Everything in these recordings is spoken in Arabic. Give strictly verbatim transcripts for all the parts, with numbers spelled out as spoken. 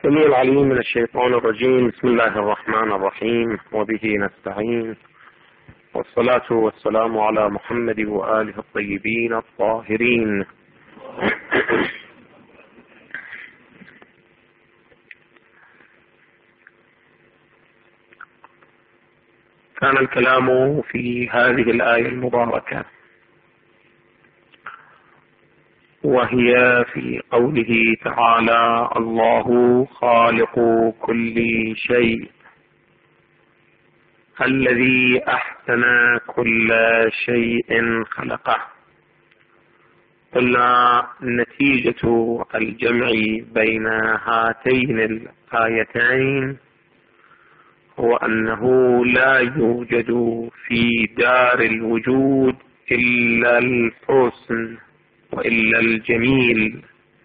السميع العليم من الشيطان الرجيم. بسم الله الرحمن الرحيم، وبه نستعين، والصلاة والسلام على محمد وآله الطيبين الطاهرين. كان الكلام في هذه الآية المباركة، وهي في قوله تعالى: الله خالق كل شيء الذي أحسن كل شيء خلقه. قلنا نتيجة الجمع بين هاتين الآيتين هو أنه لا يوجد في دار الوجود إلا الحسن وإلا الجميل.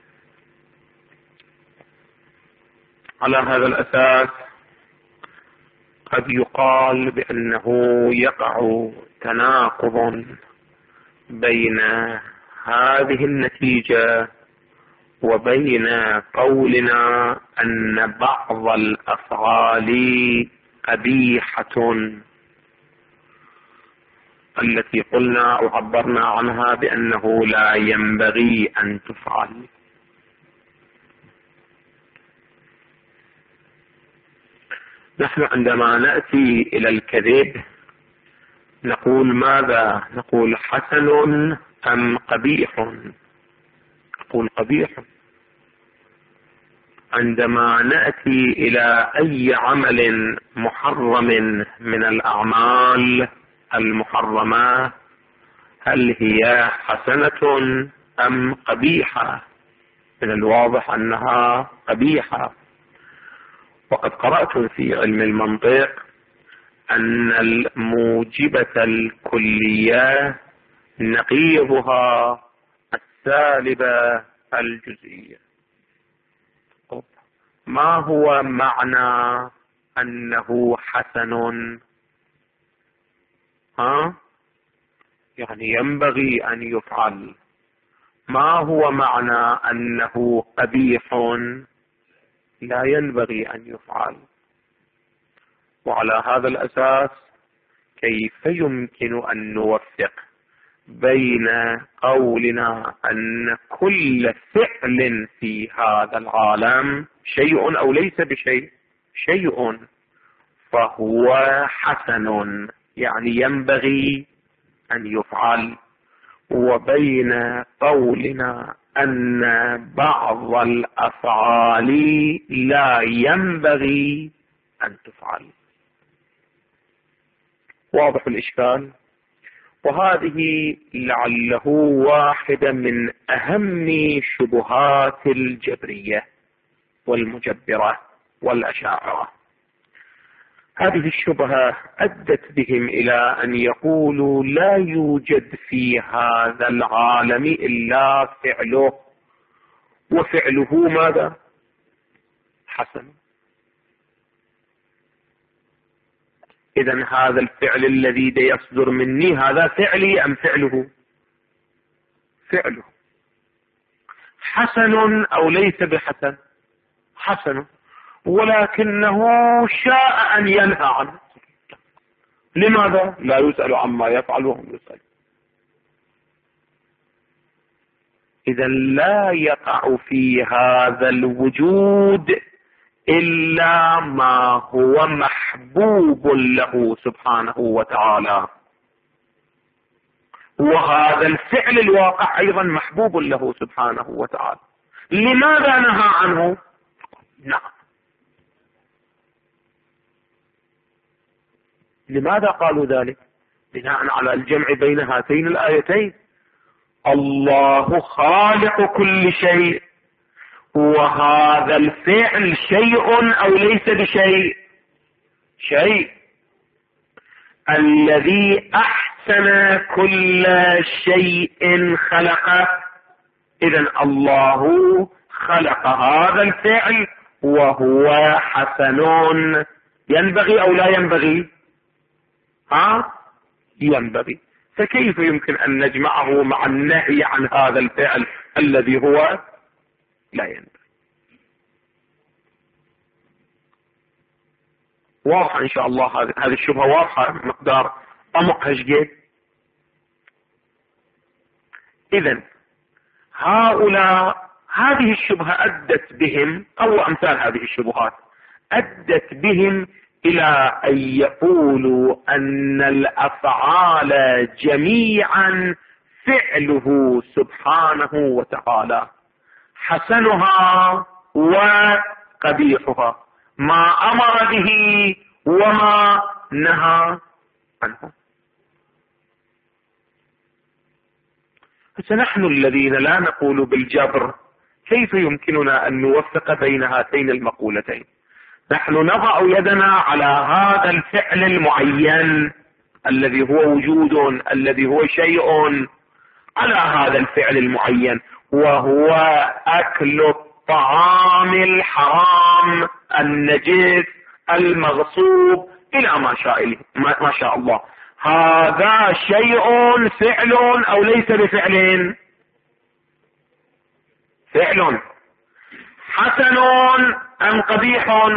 على هذا الأساس قد يقال بأنه يقع تناقض بين هذه النتيجة وبين قولنا أن بعض الأفعال قبيحة، التي قلنا أو عبرنا عنها بأنه لا ينبغي أن تفعل. نحن عندما نأتي إلى الكذب نقول ماذا؟ نقول حسن أم قبيح؟ نقول قبيح. عندما نأتي إلى أي عمل محرم من الأعمال المحرمة هل هي حسنة أم قبيحة؟ من الواضح أنها قبيحة. وقد قرأت في علم المنطق أن الموجبة الكلية نقيضها السالبة الجزئية. ما هو معنى أنه حسن؟ ها؟ يعني ينبغي أن يفعل. ما هو معنى أنه قبيح؟ لا ينبغي أن يفعل. وعلى هذا الأساس كيف يمكن أن نوفق بين قولنا أن كل فعل في هذا العالم شيء أو ليس بشيء شيء فهو حسن يعني ينبغي أن يفعل، وبين قولنا أن بعض الأفعال لا ينبغي أن تفعل؟ واضح الإشكال؟ وهذه لعله واحدة من أهم شبهات الجبرية والمجبرة والأشاعرة. هذه الشبهة أدت بهم إلى أن يقولوا لا يوجد في هذا العالم إلا فعله، وفعله ماذا؟ حسن. إذن هذا الفعل الذي يصدر مني هذا فعلي أم فعله؟ فعله. حسن أو ليس بحسن؟ حسن، ولكنه شاء أن ينهى عنه. لماذا؟ لا يسأل عما يفعل وهم يسأل. إذا لا يقع في هذا الوجود إلا ما هو محبوب له سبحانه وتعالى، وهذا الفعل الواقع أيضا محبوب له سبحانه وتعالى. لماذا نهى عنه؟ نعم. لماذا قالوا ذلك؟ بناء على الجمع بين هاتين الآيتين: الله خالق كل شيء، وهذا الفعل شيء أو ليس بشيء؟ شيء. الذي أحسن كل شيء خلقه. إذن الله خلق هذا الفعل وهو حسن. ينبغي أو لا ينبغي؟ ها؟ ينبغي. فكيف يمكن أن نجمعه مع النهي عن هذا الفعل الذي هو لا ينبغي؟ واضحة إن شاء الله، هذه الشبهة واضحة مقدار عمقها شقد. إذن هؤلاء هذه الشبهة أدت بهم، أو أمثال هذه الشبهات أدت بهم إلى أن يقولوا أن الأفعال جميعا فعله سبحانه وتعالى، حسنها وقبيحها، ما أمر به وما نهى عنه. فنحن الذين لا نقول بالجبر كيف يمكننا أن نوفق بين هاتين المقولتين؟ نحن نضع يدنا على هذا الفعل المعين الذي هو وجود، الذي هو شيء، على هذا الفعل المعين، وهو أكل الطعام الحرام النجس المغصوب إلى ما شاء ما شاء الله. هذا شيء فعل أو ليس بفعل؟ فعل. حسن أم قبيح؟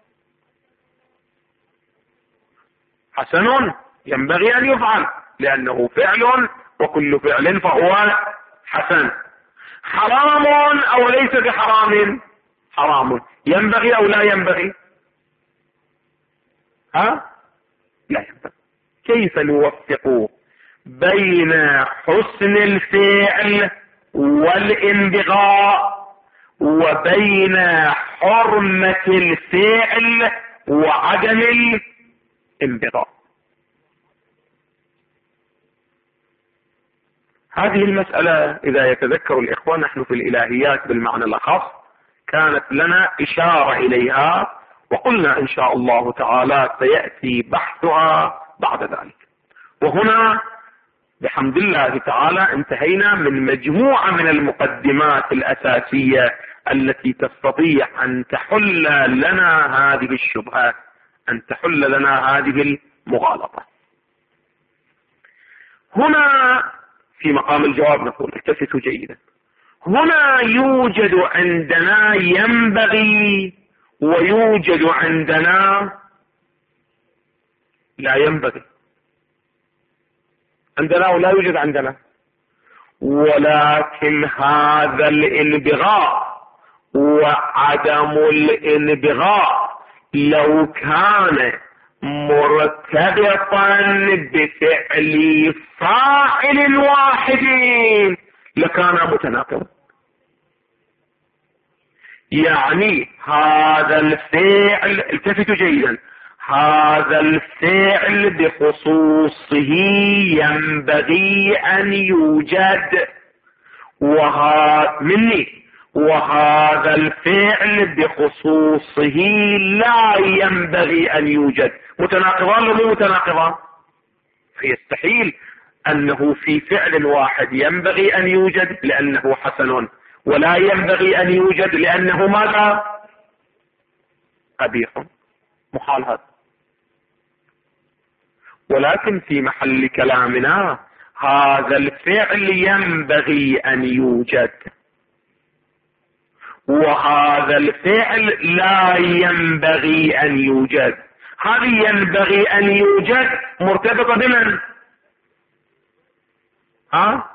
حسن، ينبغي أن يفعل لأنه فعل، وكل فعل فهو حسن. حرام أو ليس بحرام؟ حرام، ينبغي أو لا ينبغي؟ ها؟ لا ينبغي. كيف نوفق بين حسن الفعل والانبغاء وبين حرمة الفعل وعدم الانبغاء؟ هذه المسألة إذا يتذكر الإخوة، نحن في الإلهيات بالمعنى الأخص كانت لنا إشارة إليها، وقلنا إن شاء الله تعالى سيأتي بحثها بعد ذلك. وهنا بحمد الله تعالى انتهينا من مجموعة من المقدمات الأساسية التي تستطيع أن تحل لنا هذه الشبهات، أن تحل لنا هذه المغالطة. هنا في مقام الجواب نقول التفتوا جيدا، هنا يوجد عندنا ينبغي ويوجد عندنا لا ينبغي. عندنا ولا يوجد عندنا، ولكن هذا الانبغاء وعدم الانبغاء لو كان مرتبطا بفعل فاعل واحد لكان متناقضا. يعني هذا الفعل، التفتوا جيدا، هذا الفعل بخصوصه ينبغي أن يوجد وهذا مني، وهذا الفعل بخصوصه لا ينبغي أن يوجد. متناقضان ولا مو متناقضان؟ فيستحيل أنه في فعل واحد ينبغي أن يوجد لأنه حسن، ولا ينبغي أن يوجد لأنه ماذا؟ قبيح. محال هذا. ولكن في محل كلامنا هذا الفعل ينبغي أن يوجد، وهذا الفعل لا ينبغي أن يوجد. هذه ينبغي أن يوجد مرتبطة بمن؟ ها؟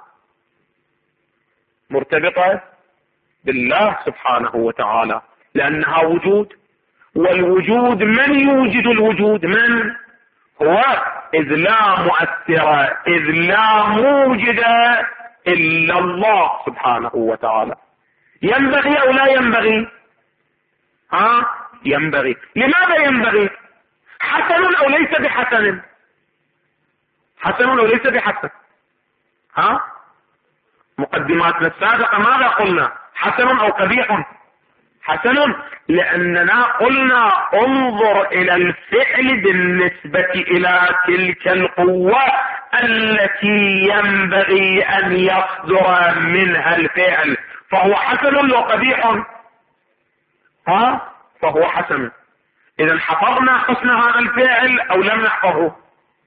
مرتبطة بالله سبحانه وتعالى، لأنها وجود، والوجود من يوجد الوجود؟ من هو؟ إذ لا مؤثر، إذ لا موجد إلا الله سبحانه وتعالى. ينبغي أو لا ينبغي؟ ها؟ ينبغي. لماذا ينبغي؟ حسن أو ليس بحسن؟ حسن أو ليس بحسن؟ ها؟ مقدماتنا السابقة ماذا قلنا؟ حسن أو قبيح؟ حسن، لأننا قلنا انظر إلى الفعل بالنسبة إلى تلك القوة التي ينبغي أن يصدر منها الفعل، فهو حسن وقبيح. ها؟ فهو حسن. إذا حفظنا حسن هذا الفعل أو لم نحفظه؟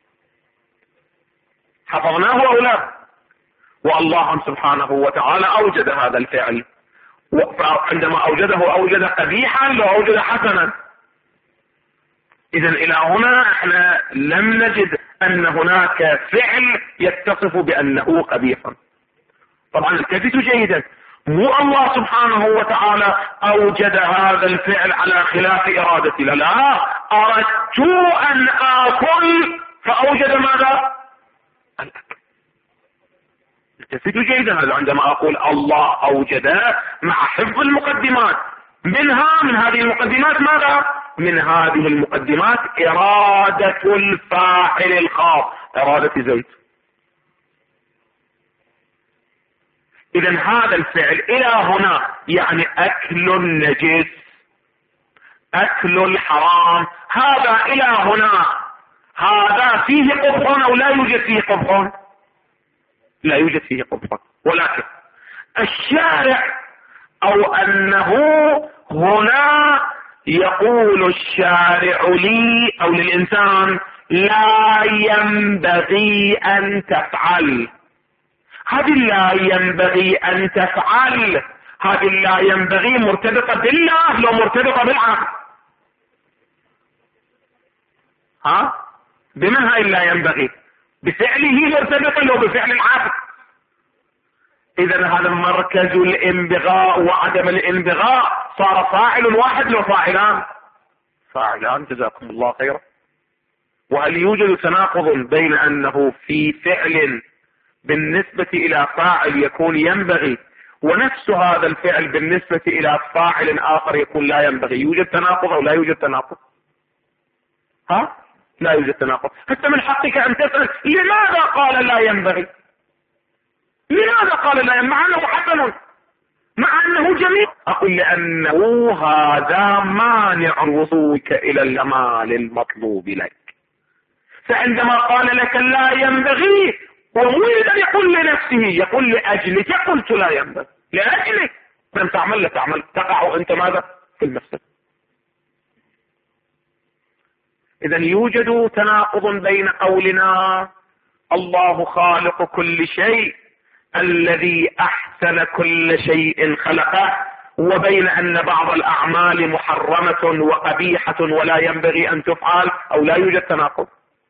حفظناه أو لا؟ والله سبحانه وتعالى أوجد هذا الفعل، عندما أوجده أوجد قبيحا لو أوجد حسنا. إذن إلى هنا احنا لم نجد أن هناك فعل يتصف بأنه قبيح. طبعا التفتوا جيدا، مو الله سبحانه وتعالى أوجد هذا الفعل على خلاف إرادتي، لا لا، أردت أن آكل فأوجد ماذا؟ الأكل. التفتوا جيدا، هذا عندما أقول الله أوجد مع حفظ المقدمات، منها من هذه المقدمات ماذا؟ من هذه المقدمات إرادة الفاعل الخاص، إرادة زيد. إذن هذا الفعل إلى هنا يعني أكل النجس، أكل الحرام، هذا إلى هنا هذا فيه قبح أو لا يوجد فيه قبح؟ لا يوجد فيه قبح. ولكن الشارع أو أنه هنا يقول الشارع لي أو للإنسان لا ينبغي أن تفعل، هذه لا ينبغي أن تفعل، هذه لا ينبغي مرتبطة بالله لو مرتبطة بالعقل. ها؟ بمن هاي لا ينبغي؟ بفعله مرتبطة لو بفعل العقل. إذا هذا مركز الانبغاء وعدم الانبغاء صار فاعل واحد لو فاعلان، فاعلان جزاكم الله خيرا. وهل يوجد تناقض بين أنه في فعل بالنسبة إلى فاعل يكون ينبغي ونفس هذا الفعل بالنسبة إلى فاعل آخر يكون لا ينبغي؟ يوجد تناقض أو لا يوجد تناقض؟ ها؟ لا يوجد تناقض. حتى من حقك أن تسأل لماذا قال لا ينبغي؟ لماذا قال لا ينبغي مع أنه حسن، مع أنه جميل؟ أقول لأنه هذا مانع وصولك إلى الجمال المطلوب لك. فعندما قال لك لا ينبغي ومريد أن يقول لنفسه، يقول لأجلك قلت لا ينبغي، لأجلك لم تعمل لا تعمل، تقع أنت ماذا؟ في المفسد. إذا يوجد تناقض بين قولنا الله خالق كل شيء الذي أحسن كل شيء خلقه، وبين أن بعض الأعمال محرمة وقبيحة ولا ينبغي أن تفعل، أو لا يوجد تناقض؟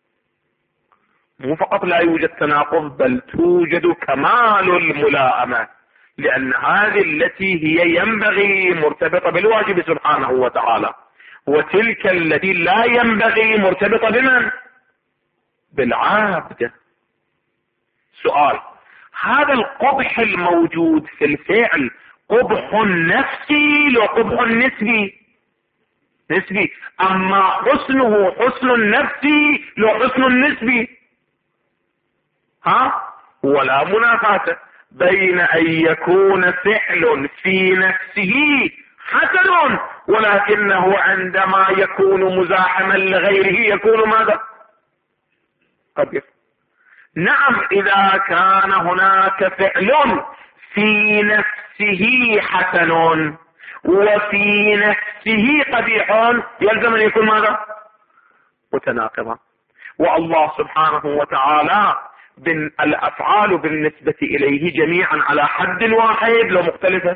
مو فقط لا يوجد تناقض بل توجد كمال الملائمة، لأن هذه التي هي ينبغي مرتبطة بالواجب سبحانه وتعالى، وتلك التي لا ينبغي مرتبطة بمن؟ بالعبد. سؤال: هذا القبح الموجود في الفعل قبح نفسي لو قبح نسبي؟ نسبي. أما حسنه حسن نفسي لو حسن نسبي؟ ها؟ ولا منافاة بين أن يكون فعل في نفسه حسن ولكنه عندما يكون مزاحما لغيره يكون ماذا؟ قبيح. نعم، إذا كان هناك فعل في نفسه حسن وفي نفسه قبيح يلزم أن يكون ماذا؟ متناقضا. والله سبحانه وتعالى الأفعال بالنسبة إليه جميعا على حد واحد لو مختلفة؟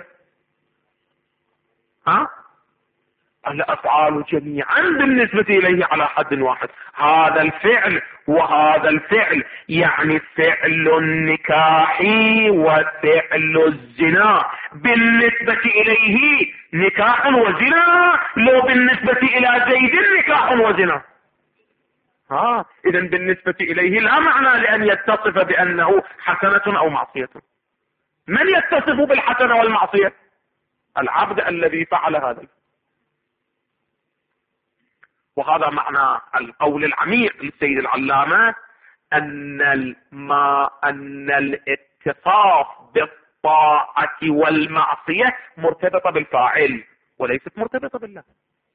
ها؟ الأفعال جميعا بالنسبة إليه على حد واحد. هذا الفعل وهذا الفعل، يعني فعل النكاح وفعل الزنا بالنسبة إليه نكاح وزنا لو بالنسبة إلى زيد نكاح وزنا. ها، إذا بالنسبة إليه لا معنى لأن يتصف بأنه حسنة أو معصية. من يتصف بالحسنة والمعصية؟ العبد الذي فعل هذا. وهذا معنى القول العميق للسيد العلامة، أن ما أن الاتصاف بالطاعة والمعصية مرتبطة بالفاعل وليست مرتبطة بالله.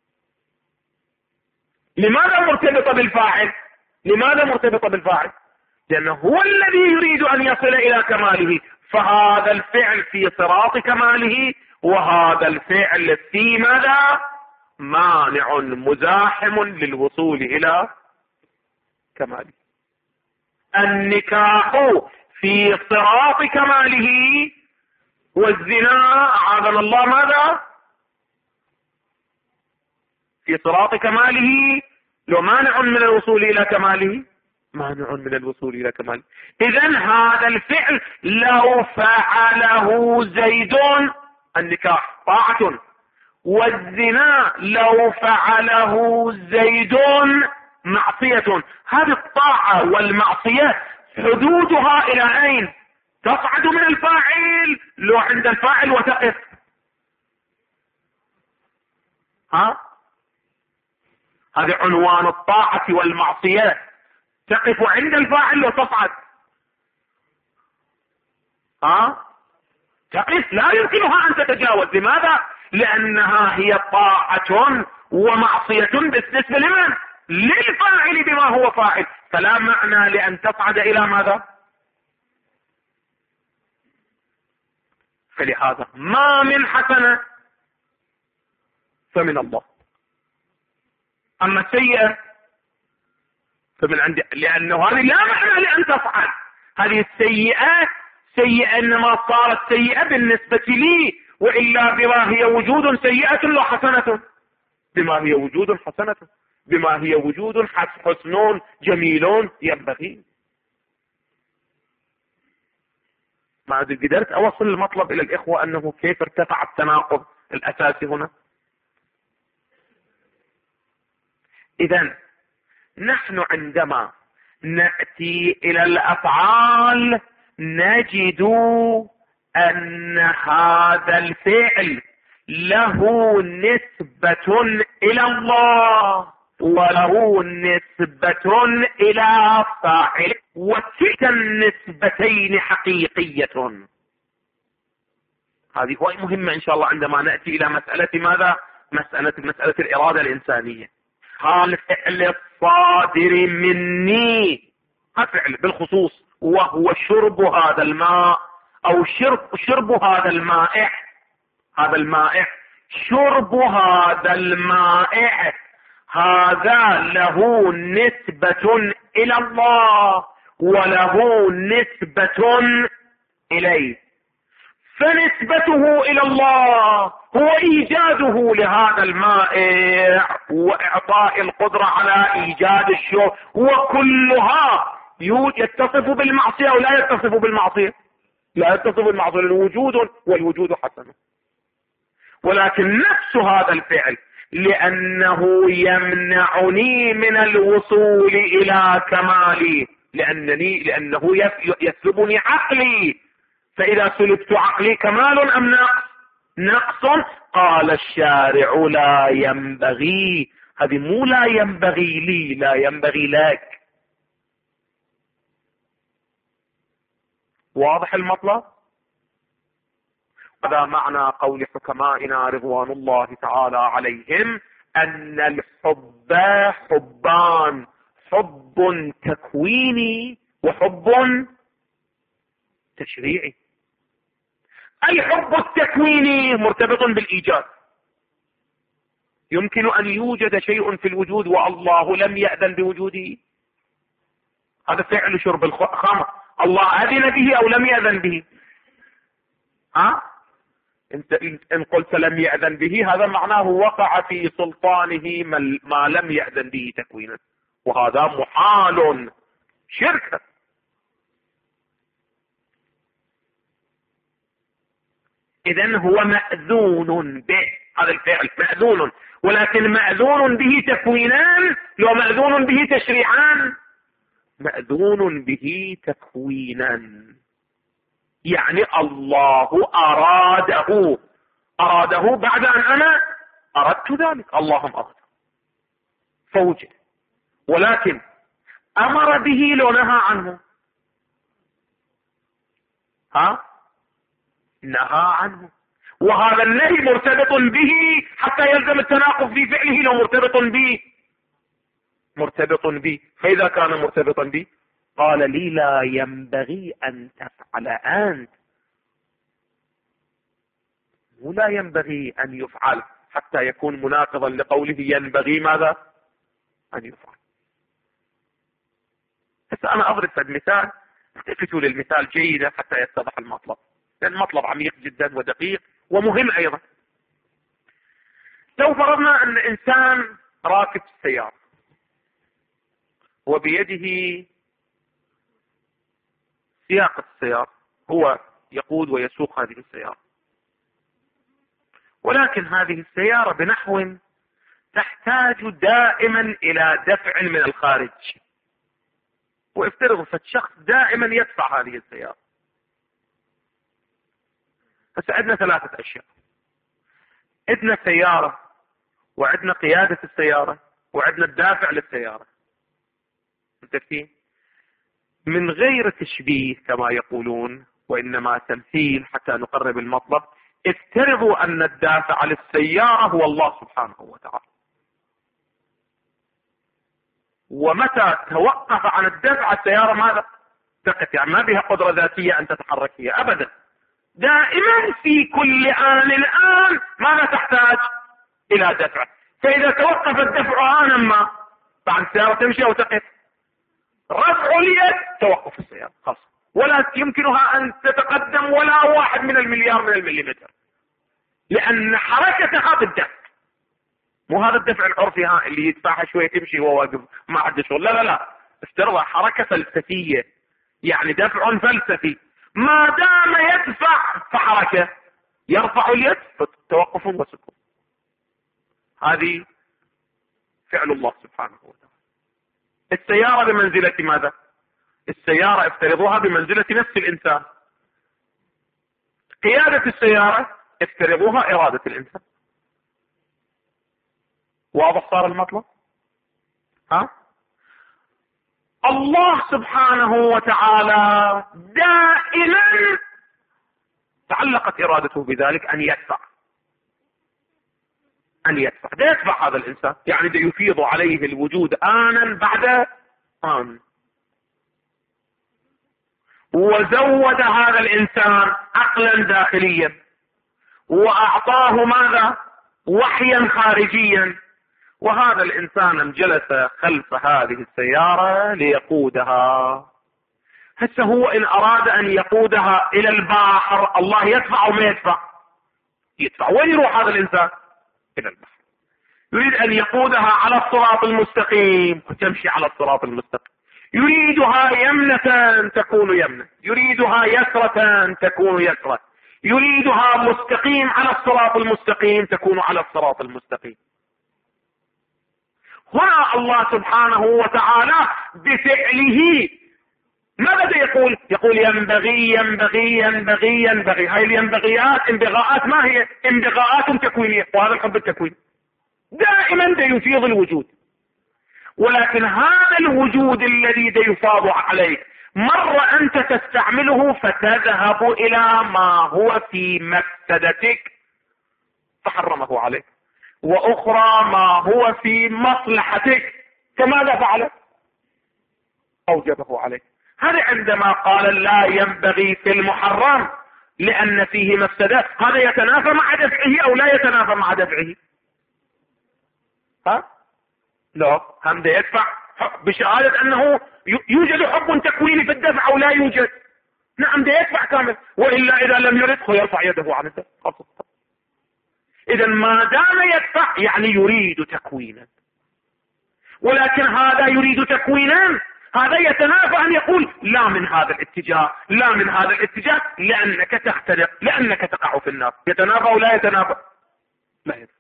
لماذا مرتبطة بالفاعل؟ لماذا مرتبطة بالفاعل؟ لأنه هو الذي يريد أن يصل إلى كماله، فهذا الفعل في صراط كماله وهذا الفعل في ماذا؟ مانع مزاحم للوصول إلى كماله. النكاح في صراط كماله والزنا أعاذنا الله ماذا؟ في صراط كماله لو مانع من الوصول إلى كماله، مانع من الوصول إلى كماله. إذن هذا الفعل لو فعله زيد، النكاح طاعة، والزنا لو فعله زيد معصية. هذه الطاعة والمعصية حدودها إلى أين؟ تصعد من الفاعل لو عند الفاعل وتقف. ها هذه عنوان الطاعة والمعصية، تقف عند الفاعل وتصعد. ها تقف، لا يمكنها أن تتجاوز. لماذا؟ لأنها هي طاعة ومعصية بالنسبة لمن؟ للفاعل بما هو فاعل، فلا معنى لأن تصعد إلى ماذا؟ فلهذا ما من حسنة فمن الله، أما السيئة فمن عند، لأنه هذه لا معنى لأن تصعد. هذه السيئة سيئة إنما صارت سيئة بالنسبة لي، وإلا بما هي وجود سيئة وحسنة، بما هي وجود حسنة، بما هي وجود حسن جميل ينبغي. ما قدرت أوصل المطلب إلى الإخوة أنه كيف ارتفع التناقض الأساسي هنا. إذن نحن عندما نأتي إلى الأفعال نجد أن هذا الفعل له نسبة إلى الله وله نسبة إلى فاعل، وكلتا النسبتين حقيقية. هذه هو مهمة إن شاء الله عندما نأتي إلى مسألة ماذا؟ مسألة مسألة الإرادة الإنسانية. هذا الفعل الصادر مني، هذا فعل بالخصوص، وهو شرب هذا الماء أو شرب شرب هذا المائع، هذا المائع شرب هذا المائع، هذا له نسبة إلى الله وله نسبة إليه. فنسبته إلى الله هو إيجاده لهذا المائع وإعطاء القدرة على إيجاد الشرب، وكلها يتصف بالمعصية ولا يتصف بالمعصية؟ لا يتصف بالمعصية، الوجود والوجود حسن. ولكن نفس هذا الفعل لأنه يمنعني من الوصول إلى كمالي، لأنني لأنه يسلبني عقلي، فإذا سلبت عقلي كمال أم نقص؟ نقص. قال الشارع لا ينبغي، هذه مو لا ينبغي لي، لا ينبغي لك. واضح المطلب؟ هذا معنى قول حكمائنا رضوان الله تعالى عليهم أن الحب حبان، حب تكويني وحب تشريعي. الحب التكويني مرتبط بالإيجاد، يمكن أن يوجد شيء في الوجود والله لم يأذن بوجوده، هذا فعل شرب الخمر، الله أذن به أو لم يأذن به؟ ها؟ انت ان قلت لم يأذن به هذا معناه وقع في سلطانه ما لم يأذن به تكوينا، وهذا محال شركا. إذن هو مأذون به، هذا الفعل مأذون، ولكن مأذون به تكوينان لو مأذون به تشريعان. مأذون به تكوينا، يعني الله أراده، أراده بعد أن أنا أردت ذلك، اللهم أراد فوجد، ولكن أمر به لو نهى عنه، ها نهى عنه، وهذا النهي مرتبط به حتى يلزم التناقض في فعله لو مرتبط به، مرتبط به. فإذا كان مرتبطا به قال لي لا ينبغي أن تفعل أنت، ولا ينبغي أن يفعل حتى يكون مناقضا لقوله ينبغي ماذا؟ أن يفعل. بس أنا أضرب مثال، التفتوا للمثال جيدا حتى يتضح المطلب، لأن المطلب عميق جدا ودقيق ومهم أيضا. لو فرضنا أن إنسان راكب السيارة وبيده سياقة السيارة، هو يقود ويسوق هذه السيارة، ولكن هذه السيارة بنحو تحتاج دائما إلى دفع من الخارج، وافترض فالشخص دائما يدفع هذه السيارة. فسألنا ثلاثة أشياء: عندنا سيارة، وعندنا قيادة السيارة، وعندنا الدافع للسيارة. متفقين؟ من غير تشبيه كما يقولون، وإنما تمثيل حتى نقرب المطلب. افترضوا أن الدافع للسيارة هو الله سبحانه وتعالى، ومتى توقف عن الدفع السيارة ماذا؟ تقف، يعني ما بها قدرة ذاتية أن تتحرك هي أبدا، دائما في كل آن آن ماذا تحتاج؟ إلى دفع. فإذا توقف الدفع آنا ما، بعد السيارة تمشي أو تقف. رفع اليد توقف السيارة خلاص، ولا يمكنها أن تتقدم ولا واحد من المليار من المليمتر، لأن حركتها بالدفع. مو هذا الدفع العرفي ها اللي يدفعها شوية تمشي وهو واقف ما عنده شغل، لا لا لا، افترضها حركة فلسفية، يعني دفع فلسفي. ما دام يدفع فحركة، يرفع اليد فتوقف وسكون. هذه فعل الله سبحانه وتعالى. السيارة بمنزلة ماذا؟ السيارة افترضوها بمنزلة نفس الإنسان. قيادة السيارة افترضوها إرادة الإنسان. واضح صار المطلب؟ ها؟ الله سبحانه وتعالى دائما تعلقت إرادته بذلك أن يدفع، أن يدفع، ده يدفع هذا الإنسان، يعني ده يفيض عليه الوجود آنا بعد آن. وزود هذا الإنسان عقلا داخليا، وأعطاه ماذا؟ وحيا خارجيا. وهذا الإنسان جلس خلف هذه السيارة ليقودها. هسه هو إن أراد أن يقودها إلى البحر، الله يدفع أو ما يدفع؟ يدفع. وين يروح هذا الإنسان؟ إلى البحر. يريد أن يقودها على الصراط المستقيم، تمشي على الصراط المستقيم. يريدها يمنة تكون يمنة، يريدها يسرة تكون يسرة، يريدها مستقيم على الصراط المستقيم تكون على الصراط المستقيم. هنا الله سبحانه وتعالى بفعله ماذا يقول؟ يقول ينبغي ينبغي ينبغي ينبغي. هاي الينبغيات انبغاءات ما هي؟ انبغاءات تكوينية، وهذا الحب التكويني دائما دا يفيض الوجود. ولكن هذا الوجود الذي دا يفاض عليك مرة أنت تستعمله فتذهب إلى ما هو في مفسدتك فحرمه عليك، وأخرى ما هو في مصلحتك فماذا فعل؟ أوجبه عليك. هذا عندما قال لا ينبغي في المحرم لأن فيه مفسدات، هذا يتنافى مع دفعه أو لا يتنافى مع دفعه؟ ها؟ لا، هم ده يدفع بشهادة أنه يوجد حب تكويني في الدفع أو لا يوجد. نعم ده يدفع كامل، وإلا إذا لم يرده يرفع يده عن الدفع. إذا ما دام يدفع يعني يريد تكوينا، ولكن هذا يريد تكوينا، هذا يتنافى أن يقول لا من هذا الاتجاه لا من هذا الاتجاه لأنك تخترق، لأنك تقع في النار. يتنافى أو لا يتنافى؟ لا يتنافى.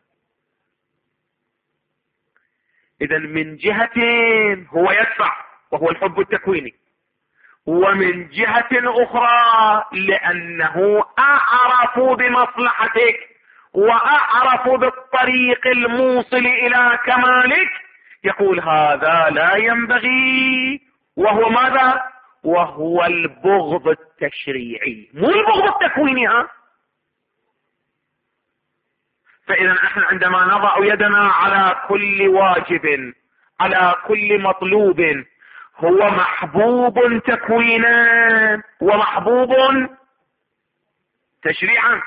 إذا من جهة هو يدفع وهو الحب التكويني، ومن جهة أخرى لأنه أعرف بمصلحتك وأعرف بالطريق الموصل إلى كمالك، يقول هذا لا ينبغي. وهو ماذا؟ وهو البغض التشريعي، مو البغض التكويني. ها؟ فإذا نحن عندما نضع يدنا على كل واجب، على كل مطلوب، هو محبوب تكوينا ومحبوب تشريعا.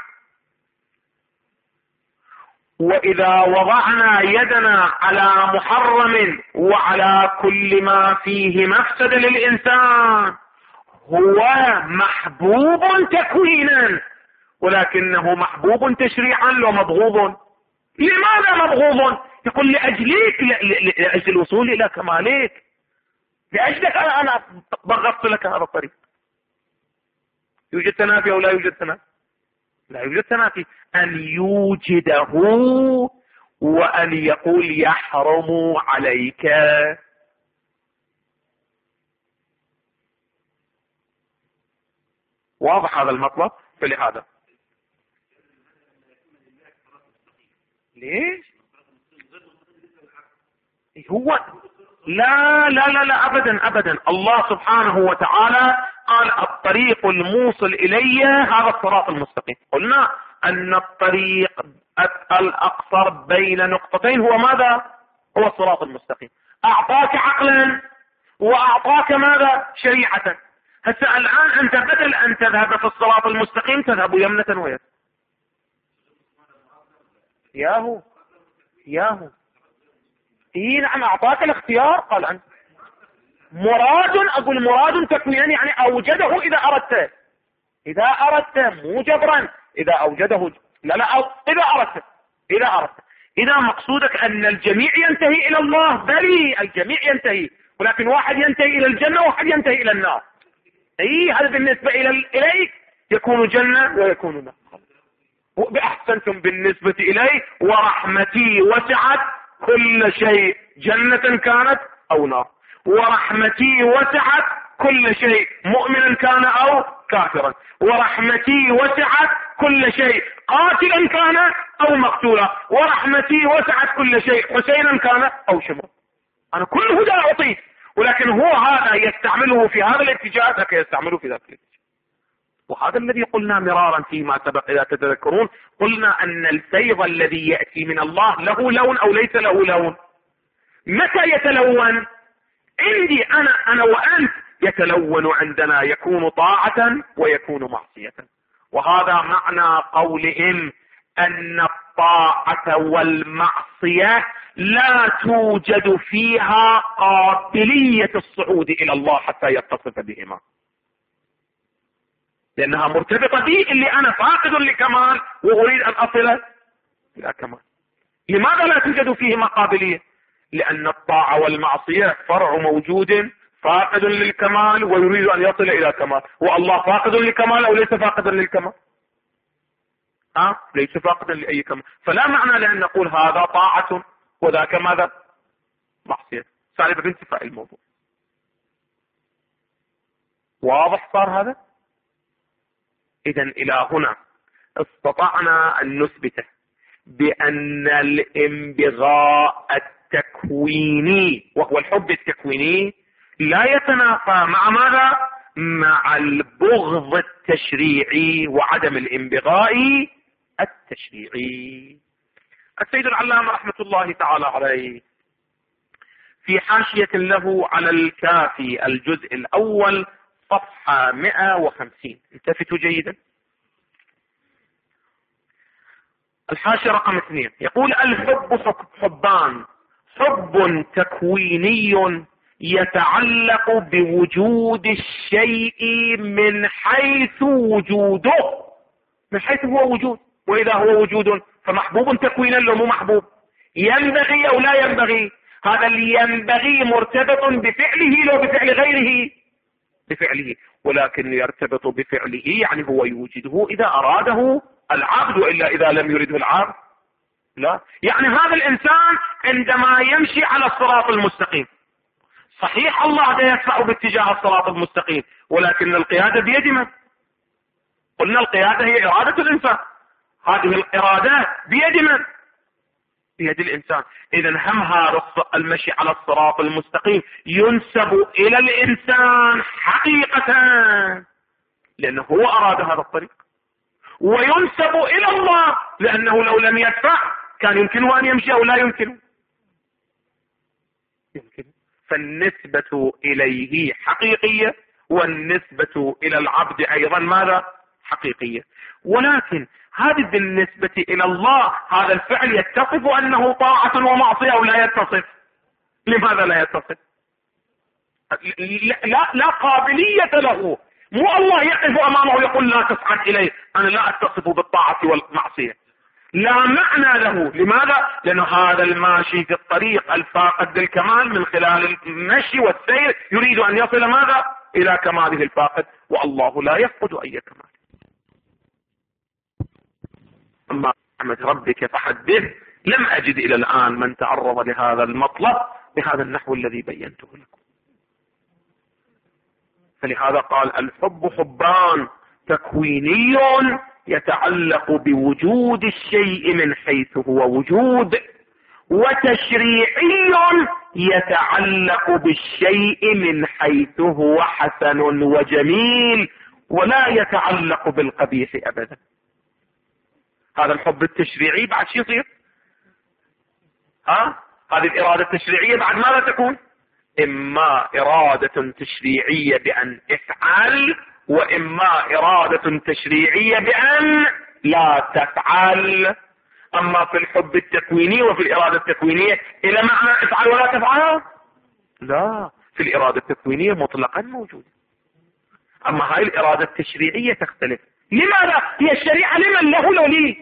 وإذا وضعنا يدنا على محرم وعلى كل ما فيه مفسد للإنسان، هو محبوب تكوينا ولكنه محبوب تشريعا ومبغوض. لماذا مبغوض؟ يقول لأجلك، لأجل الوصول إلى كمالك. لأجلك أنا, أنا بغضت لك هذا الطريق. يوجد تنافي أو لا يوجد تنافي؟ لا يوجد تنافي. أن يوجده وأن يقول يحرم عليك. واضح هذا المطلب؟ فلهذا ليش هو لا لا لا لا أبدا أبدا. الله سبحانه وتعالى قال الطريق الموصل إلي هذا الصراط المستقيم. قلنا أن الطريق الأقصر بين نقطتين هو ماذا؟ هو الصراط المستقيم. أعطاك عقلا وأعطاك ماذا؟ شريعة. هسه الآن أنت بدل أن تذهب في الصراط المستقيم تذهب يمنة ويسرا. ياهو ياهو إيه نعم أعطاك الاختيار. قال أنت مراد، أقول مراد تكوينا يعني أوجده إذا أردت، إذا أردت مو جبرا، إذا أوجده لا لا أو إذا أردت إذا أردت إذا مقصودك أن الجميع ينتهي إلى الله بلي الجميع ينتهي، ولكن واحد ينتهي إلى الجنة وواحد ينتهي إلى النار. أي هذا بالنسبة إلى إليك يكون جنة ويكون نار. أحسنتم بالنسبة إلي ورحمتي وسعت كل شيء جنة كانت أو نار، ورحمتي وسعت كل شيء مؤمنا كان أو كافرا، ورحمتي وسعت كل شيء قاتلا كان أو مقتولا، ورحمتي وسعت كل شيء حسينا كان أو شمرا. أنا كل هدى أعطيه، ولكن هو هذا يستعمله في هذا الاتجاه ذاك يستعمله في ذاك الاتجاه. وهذا الذي قلنا مرارا فيما سبق إذا تتذكرون، قلنا أن الفيض الذي يأتي من الله له لون أو ليس له لون. متى يتلون؟ عندي أنا أنا وأنت يتلون عندنا، يكون طاعة ويكون معصية. وهذا معنى قولهم أن الطاعة والمعصية لا توجد فيها قابلية الصعود إلى الله حتى يتصف بهما، لأنها مرتبطة بي اللي أنا فاقد لكمال وأريد أن أصل إلى كمال. لماذا لا توجد فيهما قابلية؟ لأن الطاعة والمعصية فرع موجود فاقد للكمال ويريد أن يصل إلى كمال. والله فاقد للكمال أو ليس فاقدا للكمال؟ أه؟ ليس فاقدا لأي كمال. فلا معنى لأن نقول هذا طاعة وذاك ماذا؟ معصية. سالبة بانتفاء الموضوع. واضح صار هذا؟ إذن إلى هنا استطعنا أن نثبت بأن الانبغاء التكويني وهو الحب التكويني لا يتنافى مع ماذا؟ مع البغض التشريعي وعدم الانبغاء التشريعي. السيد العلامة رحمة الله تعالى عليه في حاشية له على الكافي الجزء الأول صفحة مئة وخمسين، التفتوا جيدا، الحاشية رقم اثنين، يقول الحب حبان: حب تكويني يتعلق بوجود الشيء من حيث وجوده، من حيث هو وجود، وإذا هو وجود فمحبوب تكوينا له مو محبوب، ينبغي أو لا ينبغي. هذا اللي ينبغي مرتبط بفعله لو بفعل غيره بفعله، ولكن يرتبط بفعله يعني هو يوجده إذا أراده العبد، وإلا إذا لم يرده العبد لا. يعني هذا الإنسان عندما يمشي على الصراط المستقيم صحيح الله يدفع باتجاه الصراط المستقيم، ولكن القيادة بيد من؟ قلنا القيادة هي إرادة الإنسان، هذه الإرادات بيد من؟ بيد الإنسان. إذا هم هذا المشي على الصراط المستقيم ينسب إلى الإنسان حقيقة لأنه هو أراد هذا الطريق، وينسب إلى الله لأنه لو لم يدفع كان يمكنه أن يمشي أو لا يمكنه؟ يمكن. فالنسبة إليه حقيقية والنسبة إلى العبد أيضا ماذا؟ حقيقية. ولكن هذه بالنسبة إلى الله هذا الفعل يتصف أنه طاعة ومعصية أو لا يتصف؟ لماذا لا يتصف؟ لا, لا قابلية له. مو الله يقف أمامه ويقول لا تصعد إليه، أنا لا أتصف بالطاعة والمعصية. لا معنى له. لماذا؟ لأن هذا الماشي في الطريق الفاقد للكمال من خلال المشي والسير يريد أن يصل ماذا؟ إلى كماله الفاقد، والله لا يفقد أي كمال. أما رحمة ربك فحدث، لم أجد إلى الآن من تعرض لهذا المطلب بهذا النحو الذي بينته لكم. فلهذا قال الحب حبان تكويني يتعلق بوجود الشيء من حيث هو وجود، وتشريعي يتعلق بالشيء من حيث هو حسن وجميل، ولا يتعلق بالقبيح أبدا. هذا الحب التشريعي بعد شو يصير؟ ها؟ هذه الإرادة التشريعية بعد ماذا تكون؟ إما إرادة تشريعية بأن افعل، وإما إرادة تشريعية بأن لا تفعل. أما في الحب التكويني وفي الإرادة التكوينية إلى معنى افعل ولا تفعل؟ لا، في الإرادة التكوينية مطلقا موجود. أما هاي الإرادة التشريعية تختلف. لماذا؟ هي الشريعة لمن؟ له لو لي؟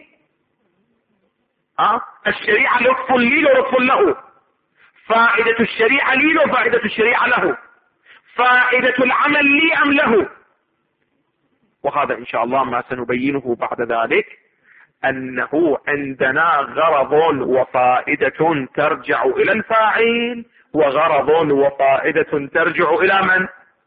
ها؟ الشريعة لطف لي لطف له. فائدة الشريعة لي وفائدة الشريعة له. فائدة العمل لي أم له؟ وهذا إن شاء الله ما سنبينه بعد ذلك، أنه عندنا غرض وفائدة ترجع إلى الفاعل، وغرض وفائدة ترجع إلى من؟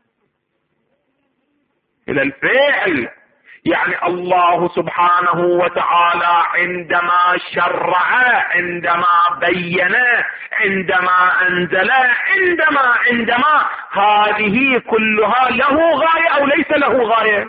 إلى الفاعل. يعني الله سبحانه وتعالى عندما شرع، عندما بين، عندما أنزل، عندما عندما هذه كلها له غاية أو ليس له غاية؟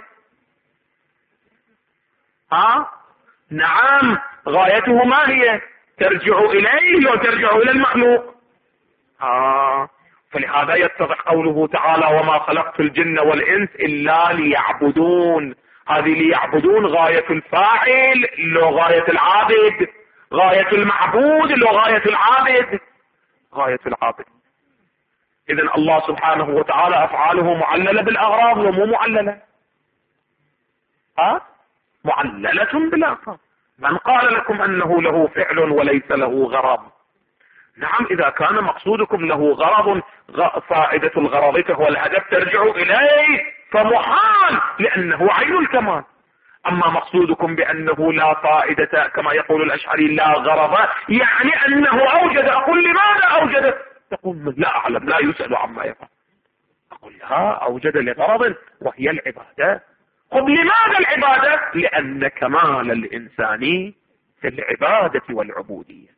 ها؟ نعم، غايته ما هي؟ ترجع إليه وترجع إلى المخلوق. آه. فلهذا يتضح قوله تعالى وما خلقت الجن والإنس إلا ليعبدون. هذه ليعبدون غاية الفاعل لو غاية العابد، غاية المعبود لو غاية العابد، غاية العابد. إذن الله سبحانه وتعالى أفعاله معللة بالأغراض ومو معللة. ها؟ معللة بالأغراض. من قال لكم أنه له فعل وليس له غرض؟ نعم، إذا كان مقصودكم له غرض، فائدة الغرض فهو الهدف ترجع إليه فمحال، لأنه عين الكمال. أما مقصودكم بأنه لا فائدة كما يقول الأشعري لا غرض، يعني أنه أوجد. أقول لماذا أوجد؟ تقول لا أعلم، لا يسأل عما يفعل. أقول لها أوجد لغرض وهي العبادة. طب لماذا العبادة؟ لأن كمال الإنسان في العبادة والعبودية.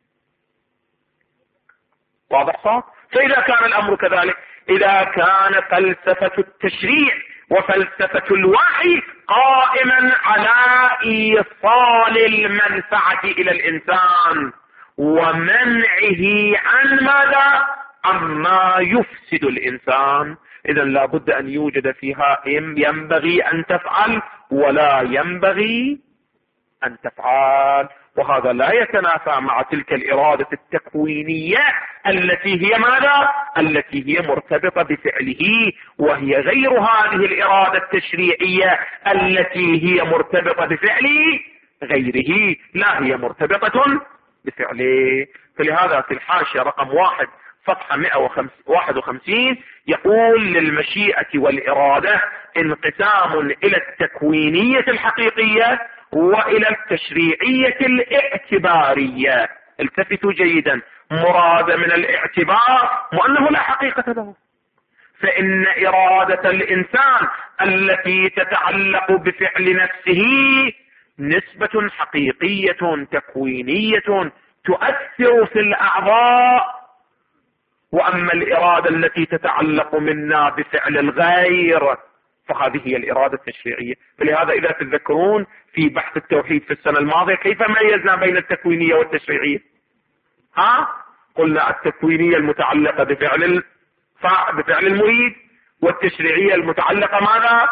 واضح صح؟ فإذا كان الأمر كذلك، إذا كان فلسفة التشريع وفلسفة الوحي قائما على إيصال المنفعة إلى الإنسان ومنعه عن ماذا؟ عما يفسد الإنسان، إذا لابد أن يوجد فيها ينبغي أن تفعل ولا ينبغي أن تفعل. وهذا لا يتنافى مع تلك الإرادة التكوينية التي هي ماذا؟ التي هي مرتبطة بفعله، وهي غير هذه الإرادة التشريعية التي هي مرتبطة بفعل غيره، لا هي مرتبطة بفعله. فلهذا في الحاشية رقم واحد صفحة مئة وواحد وخمسين يقول للمشيئة والإرادة انقسام إلى التكوينية الحقيقية وإلى التشريعية الاعتبارية. التفتوا جيدا، مراد من الاعتبار وأنه لا حقيقة له. فإن إرادة الإنسان التي تتعلق بفعل نفسه نسبة حقيقية تكوينية تؤثر في الأعضاء، وأما الإرادة التي تتعلق منا بفعل الغير فهذه هي الإرادة التشريعية. فلهذا إذا تذكرون في بحث التوحيد في السنة الماضية كيف ميزنا بين التكوينية والتشريعية؟ ها؟ قلنا التكوينية المتعلقة بفعل الفاعل بفعل المريد، والتشريعية المتعلقة ماذا؟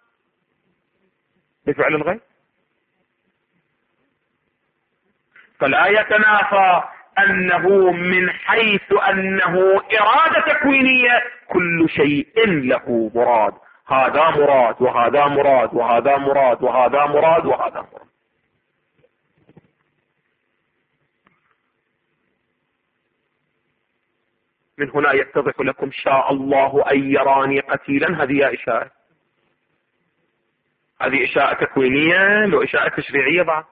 بفعل الغير. فلا يتنافى أنه من حيث أنه إرادة تكوينية كل شيء له مراد، هذا مراد وهذا مراد وهذا مراد وهذا مراد وهذا مراد. من هنا يتضح لكم شاء الله أن يراني قتيلا، هذه يا إشاءة، هذه إشاءة تكوينية لو إشاءة تشريعية بعد.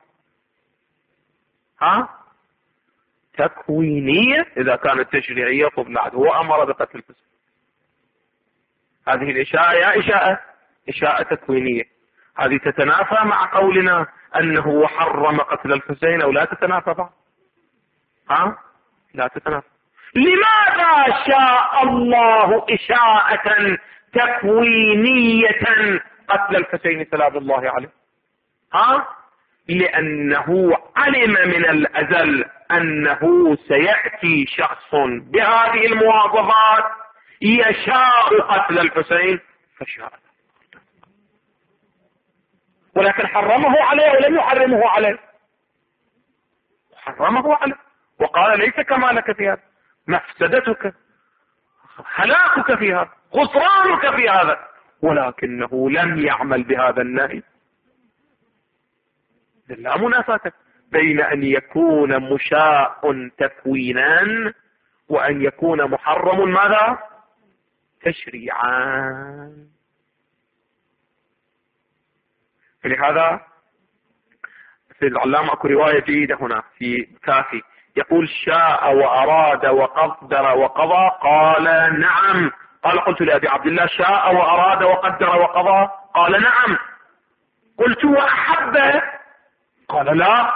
ها تكوينية إذا كانت تشريعية قبل، هو أمر بقتل الحسين. هذه الإشاءة يا إشاءة إشاءة تكوينية، هذه تتنافى مع قولنا أنه حرم قتل الحسين أو لا تتنافى بعض؟ ها لا تتنافى. لماذا شاء الله إشاءة تكوينية قتل الحسين سلام الله عليه؟ ها لأنه علم من الأزل أنه سيأتي شخص بهذه المواصفات يشاء قتل الحسين فشاء، ولكن حرمه عليه ولم يحرمه عليه، حرمه عليه وقال ليس كما لك في هذا، مفسدتك هلاكك في هذا، خسرانك في هذا، ولكنه لم يعمل بهذا النهي. لا منافاة بين أن يكون مشاء تكوينا وأن يكون محرم ماذا تشريعا. فلهذا في العلامة أكو رواية جيدة هنا في كافي يقول شاء وأراد وقدر وقضى، قال نعم. قال قلت لأبي عبد الله شاء وأراد وقدر وقضى؟ قال نعم. قلت وأحب؟ قال لا.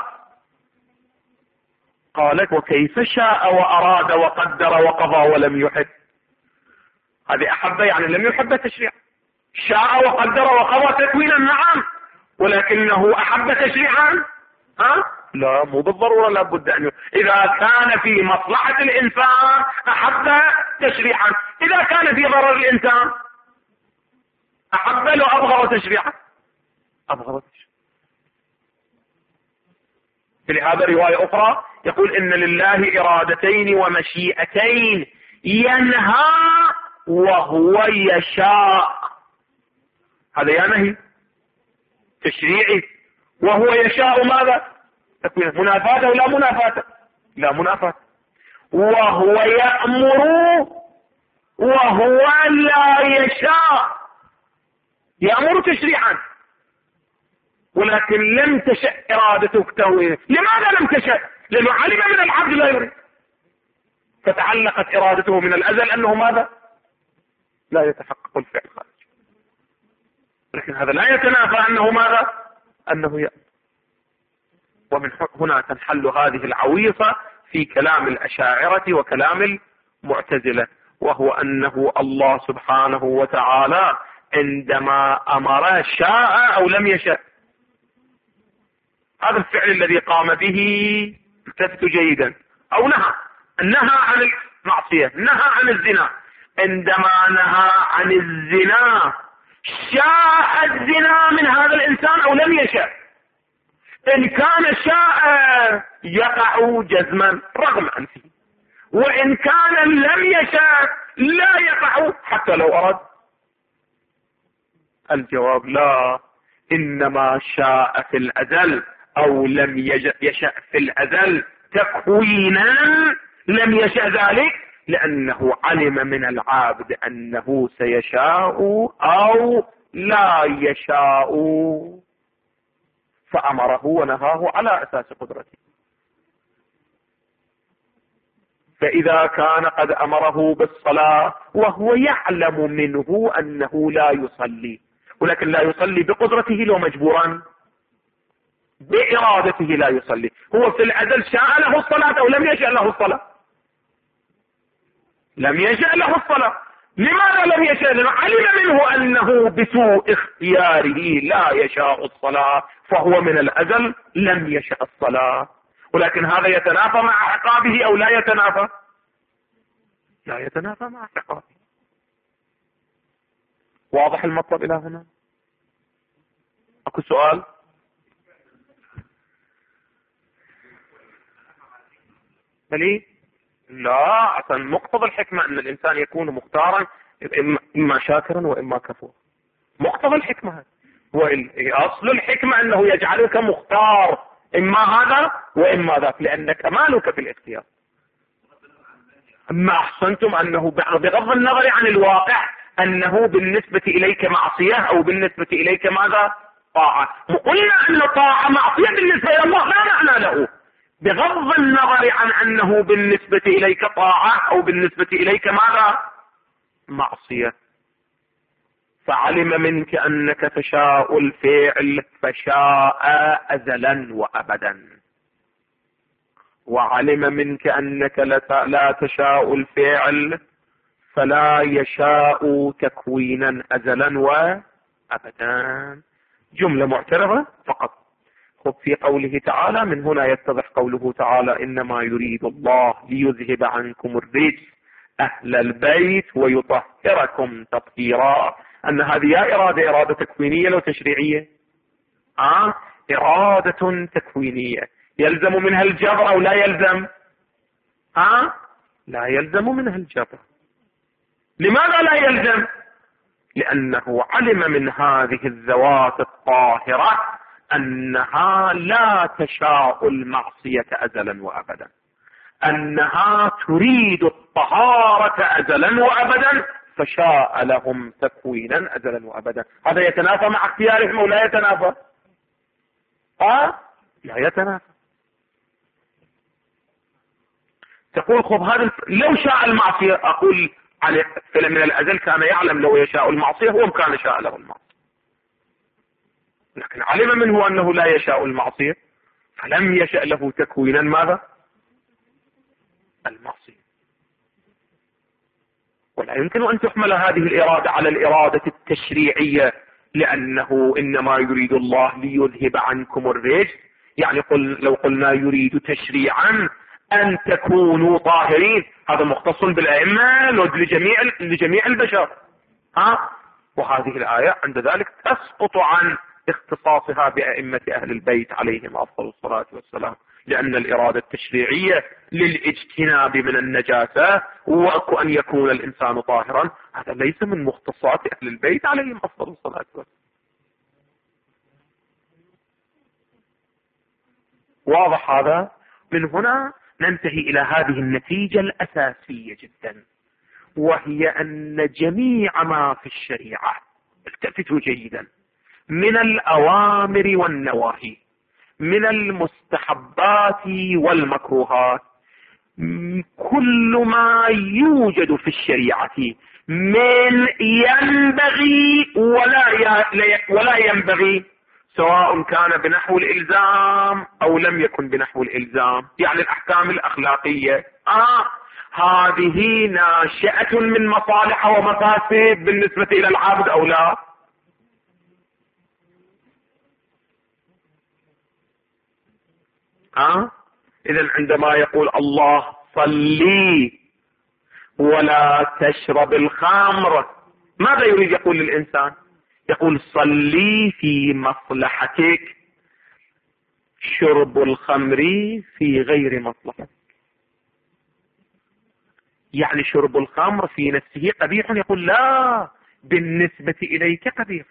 قالت وكيف شاء وأراد وقدر وقضى ولم يحب؟ هذه أحب يعني لم يحب تشريع. شاء وقدر وقضى تكوينا نعم، ولكنه أحب تشريعا؟ ها؟ لا مو بالضرورة، لا بد أن ي... إذا كان في مصلحة الإنسان أحب تشريعا، إذا كان في ضرر الإنسان أحب له أبغض تشريعا، أبغض تشريعا. لهذا رواية أخرى يقول إن لله إرادتين ومشيئتين ينهى وهو يشاء. هذا يا نهي تشريعي، وهو يشاء ماذا تكوين؟ منافاة ولا منافاة؟ لا منافاة. وهو يأمر وهو لا يشاء، يأمر تشريعا ولكن لم تشأ إرادته تكوينه. لماذا لم تشأ؟ لأنه علم من العبد لا يريد، فتعلقت إرادته من الأزل أنه ماذا لا يتحقق الفعل خارج، لكن هذا لا يتنافى أنه ماذا أنه يأمر. ومن هنا تنحل هذه العويصة في كلام الأشاعرة وكلام المعتزلة، وهو أنه الله سبحانه وتعالى عندما أمر شاء أو لم يشاء. هذا الفعل الذي قام به التفت جيدا، أو نهى نهى عن المعصية، نهى عن الزنا. عندما نهى عن الزنا شاء الزنا من هذا الإنسان أو لم يشاء؟ إن كان شاء يقع جزما رغم أنفه، وإن كان لم يشاء لا يقع حتى لو أراد. الجواب لا، إنما شاء في الأزل أو لم يشاء في الأزل تكوينا، لم يشاء ذلك لأنه علم من العابد أنه سيشاء أو لا يشاء، فأمره ونهاه على أساس قدرته. فإذا كان قد أمره بالصلاة وهو يعلم منه أنه لا يصلي، ولكن لا يصلي بقدرته لو مجبورا بإرادته لا يصلي، هو في الأزل شاء له الصلاة أو لم يشاء له الصلاة؟ لم يشاء له الصلاة. لماذا لم يشاء؟ لأنه علم منه أنه بسوء اختياره لا يشاء الصلاة، فهو من الأزل لم يشاء الصلاة. ولكن هذا يتنافى مع عقابه أو لا يتنافى؟ لا يتنافى مع عقابه. واضح المطلب إلى هنا؟ أكو سؤال؟ بلي لا، أصلا مقتضى الحكمة أن الإنسان يكون مختارا إما شاكرا وإما كفورا، مقتضى الحكمة. وأصل الحكمة أنه يجعلك مختار إما هذا وإما ذاك، لأن كمالك في الاختيار. أما أحسنتم أنه بغض النظر عن الواقع أنه بالنسبة إليك معصية أو بالنسبة إليك ماذا؟ طاعة. وقلنا أن طاعة معصية بالنسبة إلى الله لا معنى له، بغض النظر عن أنه بالنسبة إليك طاعة أو بالنسبة إليك ماذا؟ معصية. فعلم منك أنك تشاء الفعل فشاء أزلا وأبدا، وعلم منك أنك لا تشاء الفعل فلا يشاء تكوينا أزلا وأبدا. جملة معترضة فقط. خب في قوله تعالى، من هنا يتضح قوله تعالى إنما يريد الله ليذهب عنكم الرجس أهل البيت ويطهركم تطهيرا، أن هذه يا إرادة إرادة تكوينية لو تشريعية؟ آه إرادة تكوينية. يلزم منها الجبر أو لا يلزم؟ آه لا يلزم منها الجبر. لماذا لا يلزم؟ لأنه علم من هذه الذوات الطاهرة أنها لا تشاء المعصية أزلا وأبدا، أنها تريد الطهارة أزلا وأبدا، فشاء لهم تكوينا أزلا وأبدا. هذا يتنافى مع اختيارهم أو لا يتنافى؟ آه لا يتنافى. تقول خب هذا لو شاء المعصية، أقول على من الأزل كان يعلم لو يشاء المعصية هو كان شاء له المعصية، لكن علم منه أنه لا يشاء المعصية فلم يشأ له تكوينا ماذا؟ المعصية. ولا يمكن أن تحمل هذه الإرادة على الإرادة التشريعية، لأنه إنما يريد الله ليذهب عنكم الرجس، يعني قل لو قلنا يريد تشريعا أن تكونوا طاهرين، هذا مختص بالأئمة لجميع لجميع البشر. ها؟ وهذه الآية عند ذلك تسقط عن اختصاصها بأئمة أهل البيت عليهم أفضل الصلاة والسلام، لأن الإرادة التشريعية للاجتناب من النجاسة وأن يكون الإنسان طاهرا، هذا ليس من مختصات أهل البيت عليهم أفضل الصلاة والسلام. واضح هذا؟ من هنا ننتهي إلى هذه النتيجة الأساسية جدا، وهي أن جميع ما في الشريعة، التفتوا جيدا، من الأوامر والنواهي، من المستحبات والمكروهات، كل ما يوجد في الشريعة من ينبغي ولا ولا ينبغي، سواء كان بنحو الإلزام أو لم يكن بنحو الإلزام، يعني الأحكام الأخلاقية، آه هذه ناشئة من مصالح ومفاسد بالنسبة إلى العبد أو لا؟ آه إذن عندما يقول الله صلي ولا تشرب الخمر، ماذا يريد يقول للإنسان؟ يقول صلي في مصلحتك، شرب الخمر في غير مصلحتك. يعني شرب الخمر في نفسه قبيح، يقول لا بالنسبة إليك قبيح،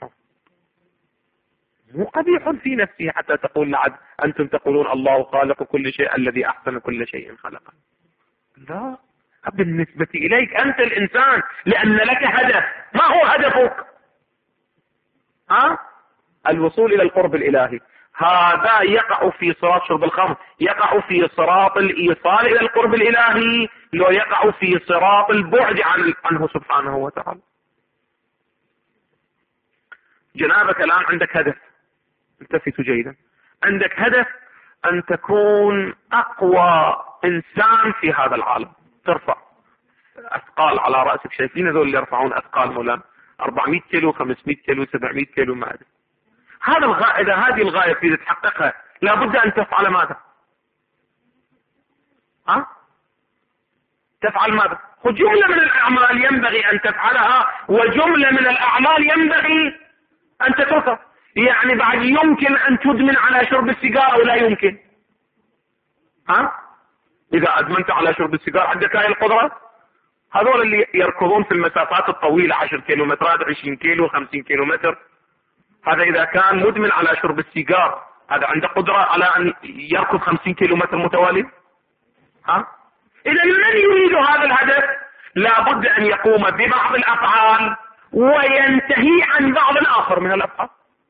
مو قبيح في نفسه حتى تقول لعد أنتم تقولون الله خالق كل شيء الذي أحسن كل شيء خلقه. لا، بالنسبة إليك أنت الإنسان، لأن لك هدف. ما هو هدفك؟ ها؟ الوصول إلى القرب الإلهي. هذا يقع في صراط شرب الخمر، يقع في صراط الإيصال إلى القرب الإلهي، لو يقع في صراط البعد عن عنه سبحانه وتعالى. جنابك الآن عندك هدف، التفت جيدا، عندك هدف أن تكون أقوى إنسان في هذا العالم، ترفع أثقال على رأسك. شايفين هذول اللي يرفعون أثقال مولانا أربعمائة كيلو، خمسمائة كيلو، سبعمائة كيلو، ما أدري. هذا الغاية، إذا هذه الغاية تريد تحققها لابد أن تفعل ماذا؟ ها؟ تفعل ماذا؟ جملة من الأعمال ينبغي أن تفعلها، وجملة من الأعمال ينبغي أن تتركها. يعني بعد يمكن أن تدمن على شرب السيجارة ولا يمكن؟ ها؟ إذا أدمنت على شرب السيجارة عندك هاي القدرة؟ هذول اللي يركضون في المسافات الطويلة عشر كيلومترات، عشرين كيلو، خمسين كيلومتر، هذا إذا كان مدمن على شرب السيجار، هذا عنده قدرة على أن يركض خمسين كيلومتر متوالي؟ ها؟ إذا من يريد هذا الهدف لا بد أن يقوم ببعض الأفعال وينتهي عن بعض الآخر من الأفعال،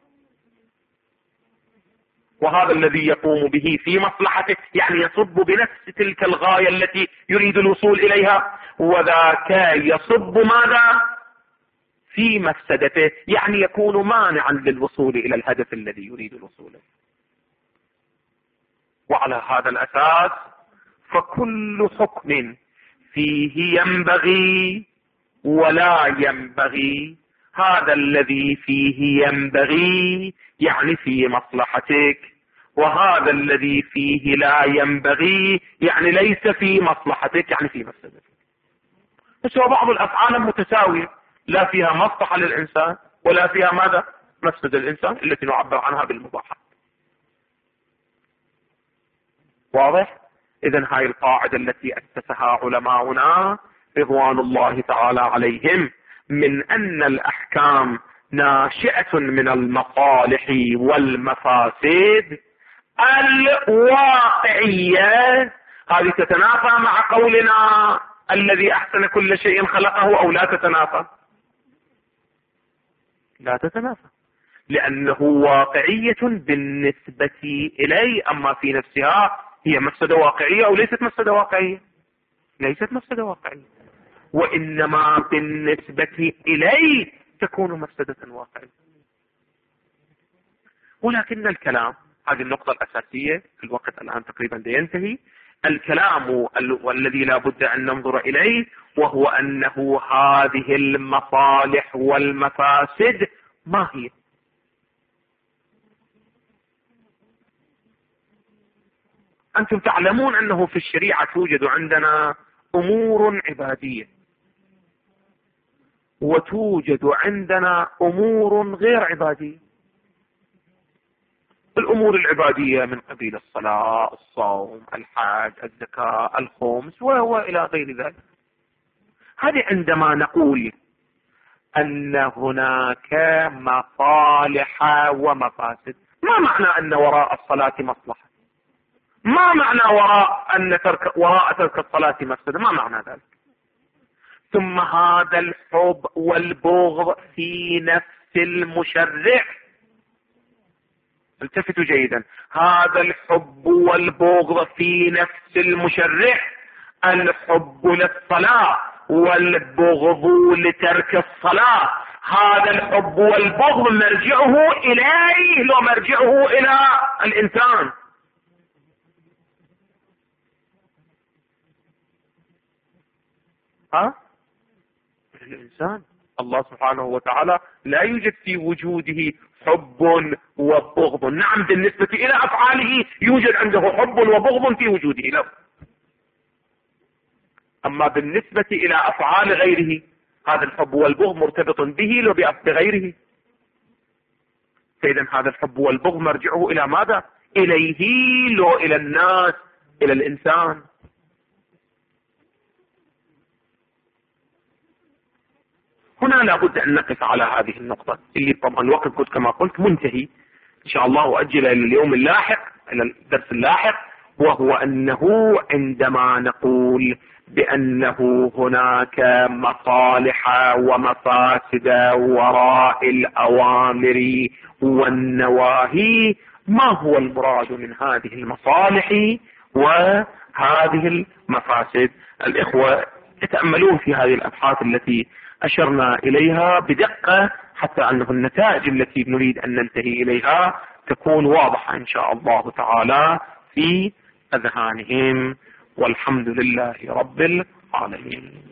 وهذا الذي يقوم به في مصلحته، يعني يصب بنفس تلك الغاية التي يريد الوصول إليها، وذاك يصب ماذا؟ في مفسدته، يعني يكون مانعا للوصول إلى الهدف الذي يريد الوصول إليه. وعلى هذا الأساس فكل حكم فيه ينبغي ولا ينبغي، هذا الذي فيه ينبغي يعني في مصلحتك، وهذا الذي فيه لا ينبغي يعني ليس في مصلحتك، يعني في مفسدتك. بس هو بعض الأفعال متساوية، لا فيها مصلحة للإنسان ولا فيها ماذا؟ مفسدة الإنسان التي نعبر عنها بالمباحات. واضح؟ إذن هاي القاعدة التي أسسها علماؤنا رضوان الله تعالى عليهم، من أن الأحكام ناشئة من المصالح والمفاسد الواقعية، هذه تتنافى مع قولنا الذي أحسن كل شيء خلقه، أو لا تتنافى؟ لا تتنافى، لأنه واقعية بالنسبة إلي، أما في نفسها هي مفسدة واقعية أو ليست مفسدة واقعية؟ ليست مفسدة واقعية، وإنما بالنسبة إلي تكون مفسدة واقعية. ولكن الكلام، هذه النقطة الأساسية، الوقت الآن تقريبا ينتهي، الكلام والذي لا بد أن ننظر إليه وهو أنه هذه المصالح والمفاسد ما هي؟ أنتم تعلمون أنه في الشريعة توجد عندنا أمور عبادية، وتوجد عندنا أمور غير عبادية. الأمور العبادية من قبيل الصلاة، الصوم، الحج، الزكاة، الخمس وإلى غير ذلك. هذه عندما نقول أن هناك مصالح ومفاسد، ما معنى أن وراء الصلاة مصلحة؟ ما معنى وراء أن ترك وراء ترك الصلاة مفسدة؟ ما معنى ذلك؟ ثم هذا الحب والبغض في نفس المشرع، التفتوا جيدا، هذا الحب والبغض في نفس المشرع، الحب للصلاة والبغض لترك الصلاة، هذا الحب والبغض مرجعه إليه لو مرجعه إلى الإنسان. ها؟ الإنسان، الله سبحانه وتعالى لا يوجد في وجوده حب وبغض. نعم بالنسبة إلى أفعاله يوجد عنده حب وبغض في وجوده له، أما بالنسبة إلى أفعال غيره هذا الحب والبغض مرتبط به لو بغيره. فإذا هذا الحب والبغض مرجعه إلى ماذا؟ إليه لو إلى الناس، إلى الإنسان. هنا لابد أن نقف على هذه النقطة اللي طبعا الوقت كنت كما قلت منتهي إن شاء الله، وأجل إلى اليوم اللاحق، إلى الدرس اللاحق، وهو أنه عندما نقول بأنه هناك مصالح ومفاسد وراء الأوامر والنواهي، ما هو المراد من هذه المصالح وهذه المفاسد؟ الإخوة يتأملون في هذه الأبحاث التي أشرنا إليها بدقة، حتى أنه النتائج التي نريد أن ننتهي إليها تكون واضحة إن شاء الله تعالى في أذهانهم، والحمد لله رب العالمين.